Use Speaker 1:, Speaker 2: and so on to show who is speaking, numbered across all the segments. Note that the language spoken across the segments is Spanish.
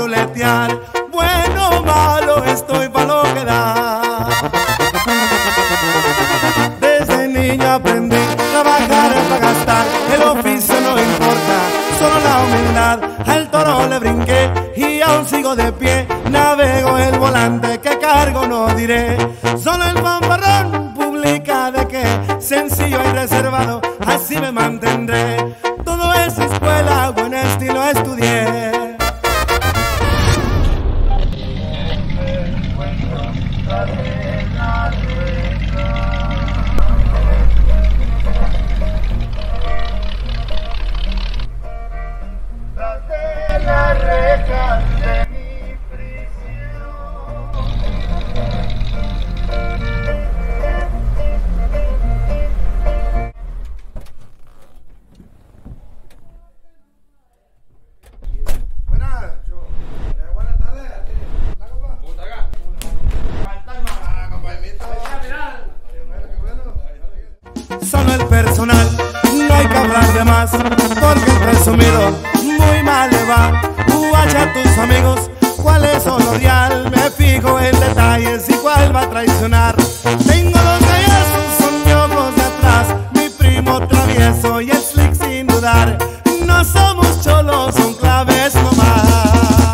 Speaker 1: ruletear. Bueno o malo, estoy pa' lo que da. Desde niño aprendí a trabajar para gastar. El oficio no importa, solo la humildad. Al toro le brinqué y aún sigo de pie. Navego el volante, que cargo no diré. Solo el fanfarrón publica de que sencillo y reservado, así me mantendré. Todo es escuela, buen estilo estudié.
Speaker 2: Las rejas de mi prisión.
Speaker 3: Buenas tardes. ¿Cómo está acá? Fantasma, compañito.
Speaker 1: Solo el personal, no hay que hablar de más, porque el presumido muy mal le va. Guacha a tus amigos, cuál es lo real. Me fijo en detalles y cuál va a traicionar. Tengo los gallazos, son ojos de atrás. Mi primo travieso y el slick sin dudar. No somos cholos, son claves nomás.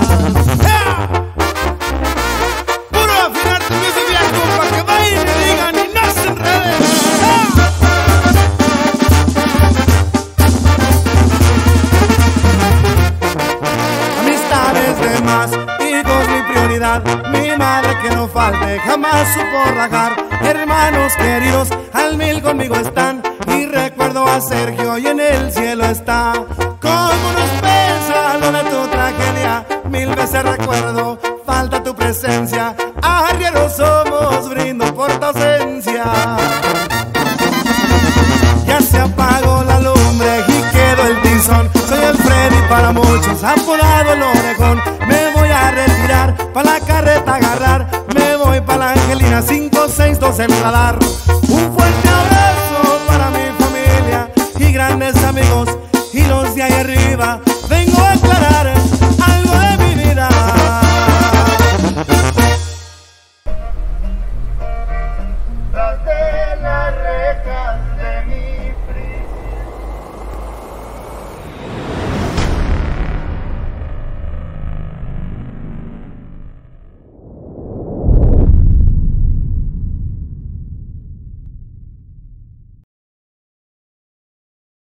Speaker 1: Puro afinar tu piso viejo pa' que vayan y me digan y no se enreden. Amistades de más, hijos mi prioridad. Mi madre que no falte, jamás supo rajar. Hermanos queridos, al mil conmigo están. Y recuerdo a Sergio y en el cielo está. Cómo nos pesa lo de tu tragedia. Mil veces recuerdo, falta tu presencia. Arrieros somos, brindo por tu ausencia. Ya se apagó la lumbre y quedó el tizón. Soy el Freddy para muchos, apodado el orejón. Me voy a retirar, pa' la carreta agarrar. Me voy pa' la Angelina, 562 el radar. Un fuerte abrazo para mi familia y grandes amigos. Y los de ahí arriba, vengo a aclarar algo de mi vida.
Speaker 2: Tras de las rejas